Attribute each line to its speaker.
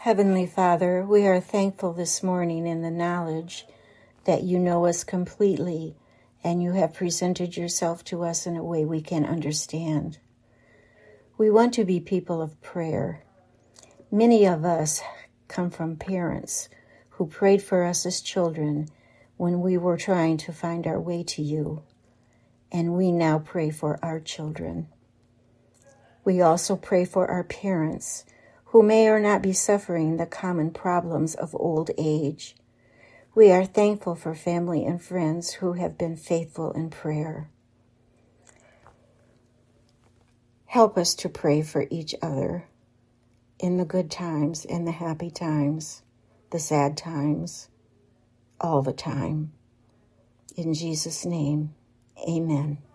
Speaker 1: Heavenly Father, we are thankful this morning in the knowledge that you know us completely and you have presented yourself to us in a way we can understand. We want to be people of prayer. Many of us come from parents who prayed for us as children when we were trying to find our way to you, and we now pray for our children. We also pray for our parents who may or not be suffering the common problems of old age. We are thankful for family and friends who have been faithful in prayer. Help us to pray for each other in the good times, in the happy times, the sad times, all the time. In Jesus' name, amen.